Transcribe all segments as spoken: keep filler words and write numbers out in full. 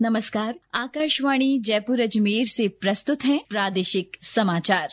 नमस्कार, आकाशवाणी जयपुर अजमेर से प्रस्तुत हैं प्रादेशिक समाचार।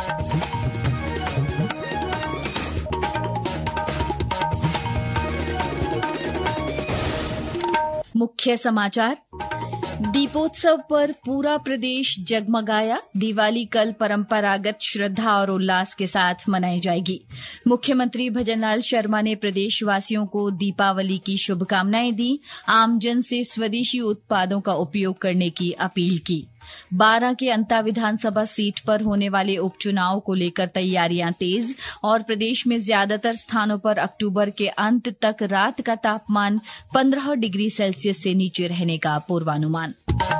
मुख्य समाचार। दीपोत्सव पर पूरा प्रदेश जगमगाया। दिवाली कल परंपरागत श्रद्धा और उल्लास के साथ मनाई जाएगी। मुख्यमंत्री भजनलाल शर्मा ने प्रदेशवासियों को दीपावली की शुभकामनाएं दी। आमजन से स्वदेशी उत्पादों का उपयोग करने की अपील की। बारां के अंता विधानसभा सीट पर होने वाले उपचुनाव को लेकर तैयारियां तेज और प्रदेश में ज्यादातर स्थानों पर अक्टूबर के अंत तक रात का तापमान पंद्रह डिग्री सेल्सियस से नीचे रहने का पूर्वानुमान।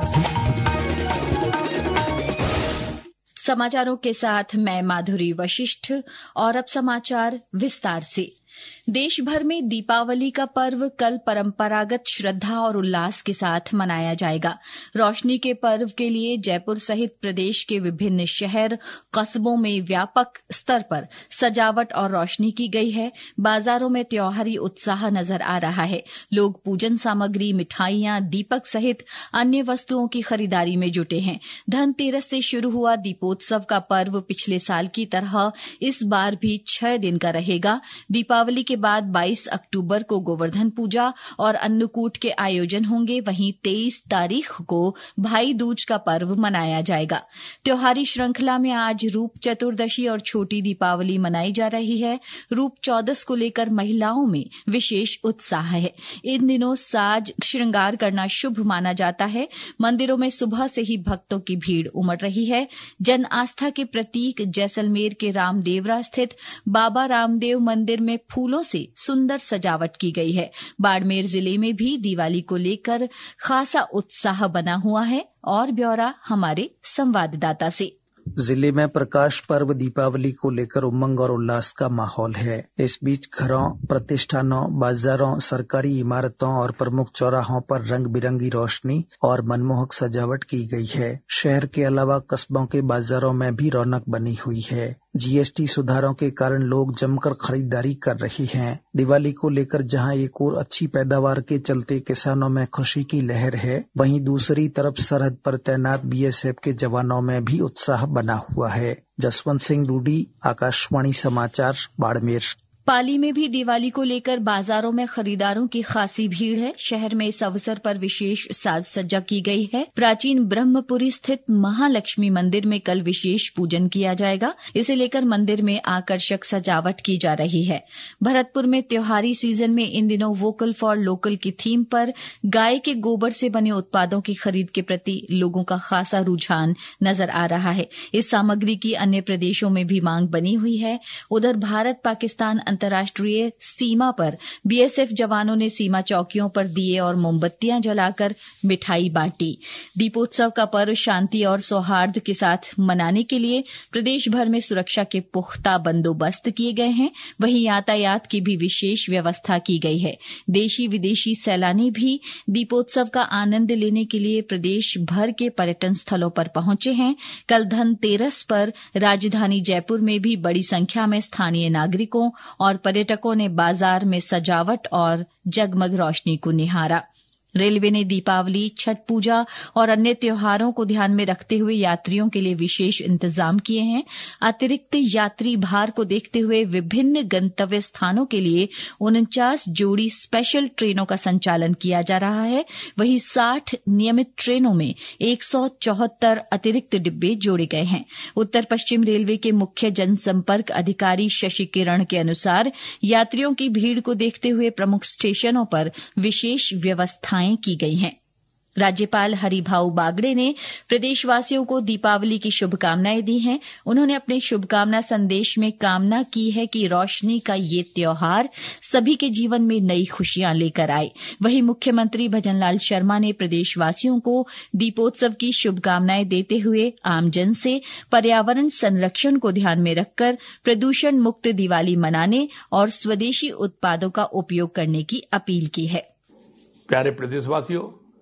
समाचारों के साथ मैं माधुरी वशिष्ठ और अब समाचार विस्तार से। देश भर में दीपावली का पर्व कल परंपरागत श्रद्धा और उल्लास के साथ मनाया जाएगा। रोशनी के पर्व के लिए जयपुर सहित प्रदेश के विभिन्न शहर कस्बों में व्यापक स्तर पर सजावट और रोशनी की गई है। बाजारों में त्योहारी उत्साह नजर आ रहा है। लोग पूजन सामग्री, मिठाइयां, दीपक सहित अन्य वस्तुओं की खरीदारी में जुटे हैं। धनतेरस से शुरू हुआ दीपोत्सव का पर्व पिछले साल की तरह इस बार भी छह दिन का रहेगा। दीपावली के बाद बाईस अक्टूबर को गोवर्धन पूजा और अन्नकूट के आयोजन होंगे। वहीं तेईस तारीख को भाई दूज का पर्व मनाया जाएगा। त्योहारी श्रृंखला में आज रूप चतुर्दशी और छोटी दीपावली मनाई जा रही है। रूप चौदस को लेकर महिलाओं में विशेष उत्साह है। इन दिनों साज श्रृंगार करना शुभ माना जाता है। मंदिरों में सुबह से ही भक्तों की भीड़ उमड़ रही है। जन आस्था के प्रतीक जैसलमेर के रामदेवरा स्थित बाबा रामदेव मंदिर में फूलों से सुंदर सजावट की गई है। बाड़मेर जिले में भी दिवाली को लेकर खासा उत्साह बना हुआ है और ब्यौरा हमारे संवाददाता से। जिले में प्रकाश पर्व दीपावली को लेकर उमंग और उल्लास का माहौल है। इस बीच घरों, प्रतिष्ठानों, बाजारों, सरकारी इमारतों और प्रमुख चौराहों पर रंग बिरंगी रोशनी और मनमोहक सजावट की गई है। शहर के अलावा कस्बों के बाजारों में भी रौनक बनी हुई है। जीएसटी सुधारों के कारण लोग जमकर खरीदारी कर रहे हैं। दिवाली को लेकर जहां एक और अच्छी पैदावार के चलते किसानों में खुशी की लहर है, वहीं दूसरी तरफ सरहद पर तैनात बीएसएफ के जवानों में भी उत्साह बना हुआ है। जसवंत सिंह डूडी, आकाशवाणी समाचार, बाड़मेर। पाली में भी दिवाली को लेकर बाजारों में खरीदारों की खासी भीड़ है। शहर में इस अवसर पर विशेष साज सज्जा की गई है। प्राचीन ब्रह्मपुरी स्थित महालक्ष्मी मंदिर में कल विशेष पूजन किया जाएगा। इसे लेकर मंदिर में आकर्षक सजावट की जा रही है। भरतपुर में त्योहारी सीजन में इन दिनों वोकल फॉर लोकल की थीम पर गाय के गोबर से बने उत्पादों की खरीद के प्रति लोगों का खासा रुझान नजर आ रहा है। इस सामग्री की अन्य प्रदेशों में भी मांग बनी हुई है। उधर भारत पाकिस्तान अंतर्राष्ट्रीय सीमा पर बीएसएफ जवानों ने सीमा चौकियों पर दिए और मोमबत्तियां जलाकर मिठाई बांटी। दीपोत्सव का पर्व शांति और सौहार्द के साथ मनाने के लिए प्रदेश भर में सुरक्षा के पुख्ता बंदोबस्त किए गए हैं। वहीं यातायात की भी विशेष व्यवस्था की गई है। देशी विदेशी सैलानी भी दीपोत्सव का आनंद लेने के लिए प्रदेश भर के पर्यटन स्थलों पर पहुंचे हैं। कल धनतेरस पर राजधानी जयपुर में भी बड़ी संख्या में स्थानीय नागरिकों और पर्यटकों ने बाजार में सजावट और जगमग रोशनी को निहारा। रेलवे ने दीपावली, छठ पूजा और अन्य त्योहारों को ध्यान में रखते हुए यात्रियों के लिए विशेष इंतजाम किए हैं। अतिरिक्त यात्री भार को देखते हुए विभिन्न गंतव्य स्थानों के लिए उनचास जोड़ी स्पेशल ट्रेनों का संचालन किया जा रहा है। वहीं साठ नियमित ट्रेनों में एक सौ चौहत्तर अतिरिक्त डिब्बे जोड़े गए हैं। उत्तर पश्चिम रेलवे के मुख्य जनसंपर्क अधिकारी शशि किरण के अनुसार यात्रियों की भीड़ को देखते हुए प्रमुख स्टेशनों पर विशेष व्यवस्थाएं की गई हैं। राज्यपाल हरिभाऊ बागड़े ने प्रदेशवासियों को दीपावली की शुभकामनाएं दी हैं। उन्होंने अपने शुभकामना संदेश में कामना की है कि रोशनी का ये त्योहार सभी के जीवन में नई खुशियां लेकर आए। वहीं मुख्यमंत्री भजनलाल शर्मा ने प्रदेशवासियों को दीपोत्सव की शुभकामनाएं देते हुए आमजन से पर्यावरण संरक्षण को ध्यान में रखकर प्रदूषण मुक्त दिवाली मनाने और स्वदेशी उत्पादों का उपयोग करने की अपील की है। प्यारे प्रदेशवासियों,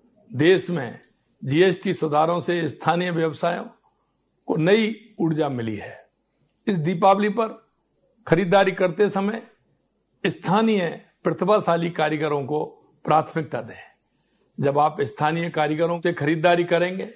देश में जीएसटी सुधारों से स्थानीय व्यवसायों को नई ऊर्जा मिली है। इस दीपावली पर खरीदारी करते समय स्थानीय प्रतिभाशाली कारीगरों को प्राथमिकता दें। जब आप स्थानीय कारीगरों से खरीदारी करेंगे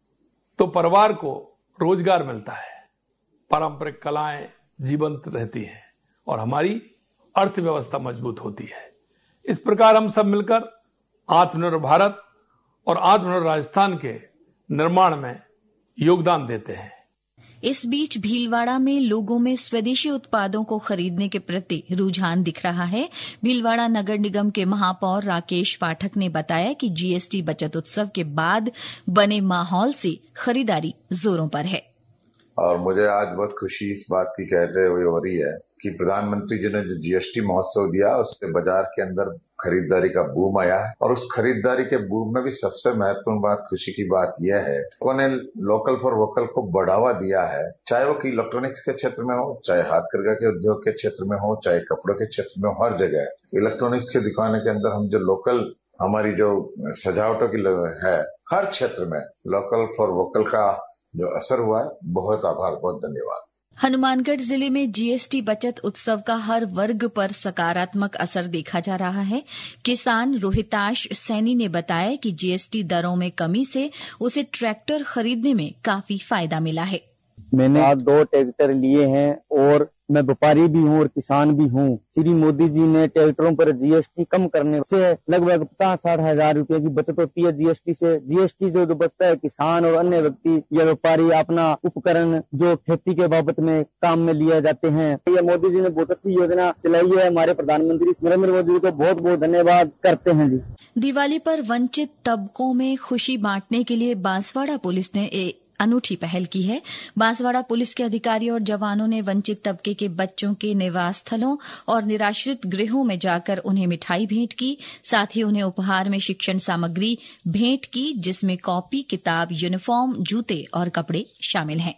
तो परिवार को रोजगार मिलता है, पारंपरिक कलाएं जीवंत रहती हैं और हमारी अर्थव्यवस्था मजबूत होती है। इस प्रकार हम सब मिलकर आत्मनिर्भर भारत और आत्मनिर्भर राजस्थान के निर्माण में योगदान देते हैं। इस बीच भीलवाड़ा में लोगों में स्वदेशी उत्पादों को खरीदने के प्रति रुझान दिख रहा है। भीलवाड़ा नगर निगम के महापौर राकेश पाठक ने बताया कि जीएसटी बचत उत्सव के बाद बने माहौल से खरीदारी जोरों पर है। और मुझे आज बहुत खुशी इस बात की कहते हुए हो रही है कि प्रधानमंत्री जी ने जो जीएसटी महोत्सव दिया उससे बाजार के अंदर खरीदारी का बूम आया है और उस खरीदारी के बूम में भी सबसे महत्वपूर्ण बात, खुशी की बात यह है उन्होंने लोकल फॉर वोकल को बढ़ावा दिया है, चाहे वो कि इलेक्ट्रॉनिक्स के क्षेत्र में हो, चाहे हाथकरघा के उद्योग के क्षेत्र में हो, चाहे कपड़ों के क्षेत्र में हो, हर जगह इलेक्ट्रॉनिक्स की दुकानों के अंदर हम जो लोकल हमारी जो सजावटों की है हर क्षेत्र में लोकल फॉर वोकल का जो असर हुआ है, बहुत आभार, बहुत धन्यवाद। हनुमानगढ़ जिले में जीएसटी बचत उत्सव का हर वर्ग पर सकारात्मक असर देखा जा रहा है। किसान रोहिताश सैनी ने बताया कि जीएसटी दरों में कमी से उसे ट्रैक्टर खरीदने में काफी फायदा मिला है। मैंने आज दो ट्रैक्टर लिए हैं और मैं व्यापारी भी हूँ और किसान भी हूँ। श्री मोदी जी ने ट्रैक्टरों पर जीएसटी कम करने से लगभग पचास साठ हजार रुपए की बचत होती है। जीएसटी से जीएसटी जो बचता है किसान और अन्य व्यक्ति या व्यापारी अपना उपकरण जो खेती के बाबत में काम में लिया जाते हैं। ये मोदी जी ने बहुत अच्छी योजना चलाई है। हमारे प्रधानमंत्री नरेंद्र मोदी जी को बहुत बहुत धन्यवाद करते हैं जी। दिवाली पर वंचित तबकों में खुशी बांटने के लिए बांसवाड़ा पुलिस ने एक अनूठी पहल की है। बांसवाड़ा पुलिस के अधिकारियों और जवानों ने वंचित तबके के बच्चों के निवास स्थलों और निराश्रित गृहों में जाकर उन्हें मिठाई भेंट की। साथ ही उन्हें उपहार में शिक्षण सामग्री भेंट की, जिसमें कॉपी, किताब, यूनिफॉर्म, जूते और कपड़े शामिल हैं।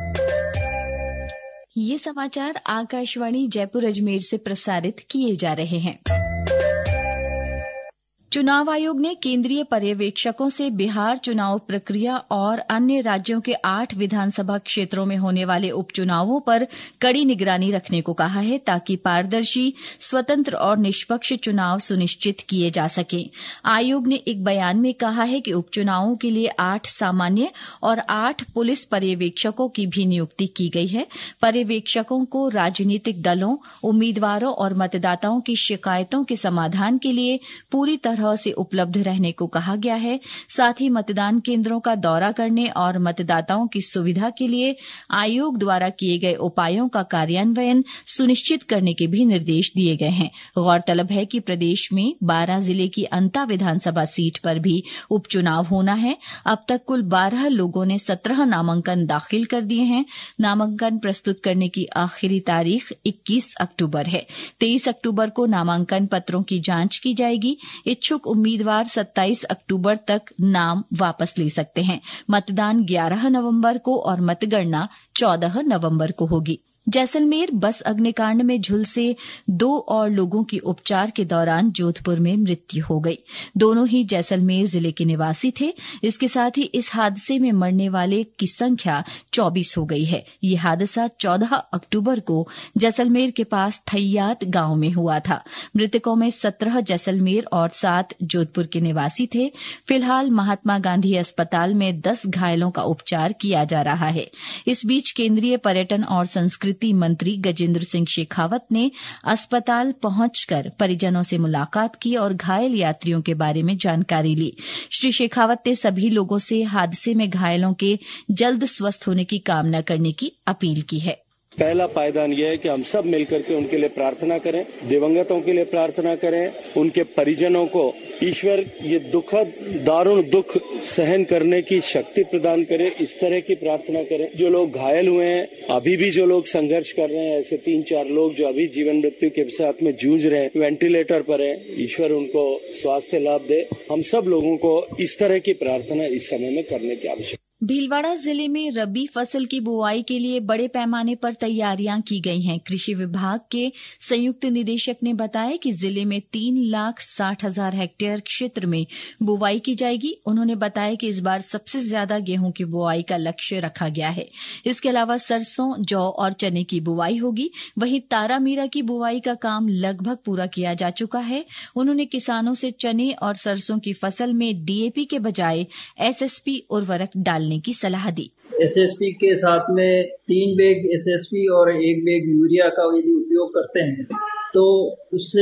ये समाचार आकाशवाणी जयपुर अजमेर से प्रसारित किए जा रहे हैं। चुनाव आयोग ने केंद्रीय पर्यवेक्षकों से बिहार चुनाव प्रक्रिया और अन्य राज्यों के आठ विधानसभा क्षेत्रों में होने वाले उपचुनावों पर कड़ी निगरानी रखने को कहा है, ताकि पारदर्शी, स्वतंत्र और निष्पक्ष चुनाव सुनिश्चित किए जा सकें। आयोग ने एक बयान में कहा है कि उपचुनावों के लिए आठ सामान्य और आठ पुलिस पर्यवेक्षकों की भी नियुक्ति की गई है। पर्यवेक्षकों को राजनीतिक दलों, उम्मीदवारों और मतदाताओं की शिकायतों के समाधान के लिए पूरी तरह से उपलब्ध रहने को कहा गया है। साथ ही मतदान केंद्रों का दौरा करने और मतदाताओं की सुविधा के लिए आयोग द्वारा किए गए उपायों का कार्यान्वयन सुनिश्चित करने के भी निर्देश दिए गए हैं। गौरतलब है कि प्रदेश में बारह जिले की अंता विधानसभा सीट पर भी उपचुनाव होना है। अब तक कुल बारह लोगों ने सत्रह नामांकन दाखिल कर दिए हैं। नामांकन प्रस्तुत करने की आखिरी तारीख इक्कीस अक्टूबर है। तेईस अक्टूबर को नामांकन पत्रों की जांच की जाएगी। इच्छुक उम्मीदवार सत्ताईस अक्टूबर तक नाम वापस ले सकते हैं। मतदान ग्यारह नवंबर को और मतगणना चौदह नवंबर को होगी। जैसलमेर बस अग्निकांड में झुलसे दो और लोगों की उपचार के दौरान जोधपुर में मृत्यु हो गई। दोनों ही जैसलमेर जिले के निवासी थे। इसके साथ ही इस हादसे में मरने वाले की संख्या चौबीस हो गई है। ये हादसा चौदह अक्टूबर को जैसलमेर के पास थैयात गांव में हुआ था। मृतकों में सत्रह जैसलमेर और सात जोधपुर के निवासी थे। फिलहाल महात्मा गांधी अस्पताल में दस घायलों का उपचार किया जा रहा है। इस बीच केंद्रीय पर्यटन और संस्कृति मंत्री गजेंद्र सिंह शेखावत ने अस्पताल पहुंचकर परिजनों से मुलाकात की और घायल यात्रियों के बारे में जानकारी ली। श्री शेखावत ने सभी लोगों से हादसे में घायलों के जल्द स्वस्थ होने की कामना करने की अपील की है। पहला पायदान यह है कि हम सब मिलकर के उनके लिए प्रार्थना करें, दिवंगतों के लिए प्रार्थना करें, उनके परिजनों को ईश्वर ये दुखद दारुण दुख सहन करने की शक्ति प्रदान करे, इस तरह की प्रार्थना करें। जो लोग घायल हुए हैं, अभी भी जो लोग संघर्ष कर रहे हैं, ऐसे तीन चार लोग जो अभी जीवन मृत्यु के साथ में जूझ रहे हैं, वेंटिलेटर पर हैं, ईश्वर उनको स्वास्थ्य लाभ दे। हम सब लोगों को इस तरह की प्रार्थना इस समय में करने की आवश्यकता है। भीलवाड़ा जिले में रबी फसल की बुआई के लिए बड़े पैमाने पर तैयारियां की गई हैं। कृषि विभाग के संयुक्त निदेशक ने बताया कि जिले में तीन लाख साठ हजार हेक्टेयर क्षेत्र में बुआई की जाएगी। उन्होंने बताया कि इस बार सबसे ज्यादा गेहूं की बुआई का लक्ष्य रखा गया है। इसके अलावा सरसों, जौ और चने की बुआई होगी। वहीं तारा मीरा की बुआई का काम लगभग पूरा किया जा चुका है। उन्होंने किसानों से चने और सरसों की फसल में डीएपी के बजाय एसएसपी उर्वरक डालने की सलाह दी। एसएसपी के साथ में तीन बैग एसएसपी और एक बैग यूरिया का यदि उपयोग करते हैं तो उससे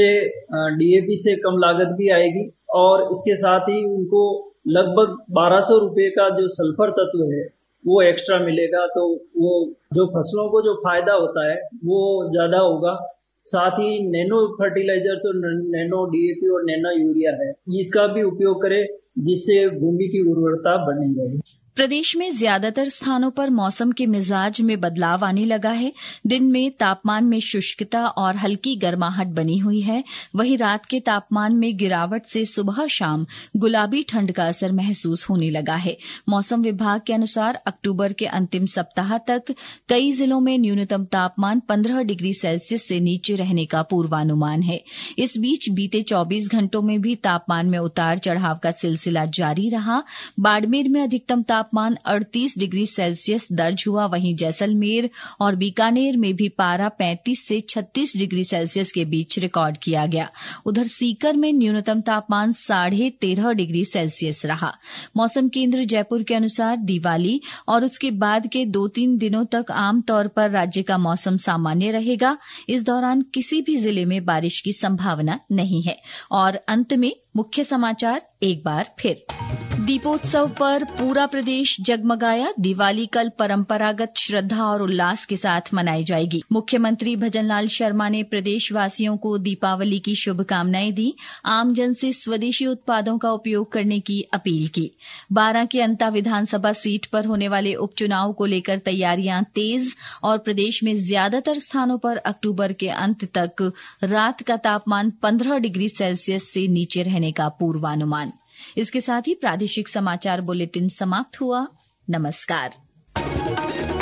डीएपी से कम लागत भी आएगी और इसके साथ ही उनको लगभग बारह सौ रुपए का जो सल्फर तत्व है वो एक्स्ट्रा मिलेगा। तो वो जो फसलों को जो फायदा होता है वो ज्यादा होगा। साथ ही नैनो फर्टिलाइजर तो नैनो डीएपी और नैनो यूरिया है, इसका भी उपयोग करें जिससे भूमि की उर्वरता बनी रहे। प्रदेश में ज्यादातर स्थानों पर मौसम के मिजाज में बदलाव आने लगा है। दिन में तापमान में शुष्कता और हल्की गर्माहट बनी हुई है। वहीं रात के तापमान में गिरावट से सुबह शाम गुलाबी ठंड का असर महसूस होने लगा है। मौसम विभाग के अनुसार अक्टूबर के अंतिम सप्ताह तक कई जिलों में न्यूनतम तापमान पंद्रह डिग्री सेल्सियस से नीचे रहने का पूर्वानुमान है। इस बीच बीते चौबीस घंटों में भी तापमान में उतार चढ़ाव का सिलसिला जारी रहा। बाड़मेर में अधिकतम तापमान अड़तीस डिग्री सेल्सियस दर्ज हुआ। वहीं जैसलमेर और बीकानेर में भी पारा पैंतीस से छत्तीस डिग्री सेल्सियस के बीच रिकॉर्ड किया गया। उधर सीकर में न्यूनतम तापमान साढ़े तेरह डिग्री सेल्सियस रहा। मौसम केंद्र जयपुर के अनुसार दिवाली और उसके बाद के दो तीन दिनों तक आमतौर पर राज्य का मौसम सामान्य रहेगा। इस दौरान किसी भी जिले में बारिश की संभावना नहीं है। और अंत में मुख्य समाचार एक बार फिर। दीपोत्सव पर पूरा प्रदेश जगमगाया। दिवाली कल परंपरागत श्रद्धा और उल्लास के साथ मनाई जाएगी। मुख्यमंत्री भजनलाल शर्मा ने प्रदेशवासियों को दीपावली की शुभकामनाएं दी। आमजन से स्वदेशी उत्पादों का उपयोग करने की अपील की। बारां की अंता विधानसभा सीट पर होने वाले उपचुनाव को लेकर तैयारियां तेज और प्रदेश में ज्यादातर स्थानों पर अक्टूबर के अंत तक रात का तापमान पंद्रह डिग्री सेल्सियस से नीचे रहने का पूर्वानुमान। इसके साथ ही प्रादेशिक समाचार बुलेटिन समाप्त हुआ। नमस्कार।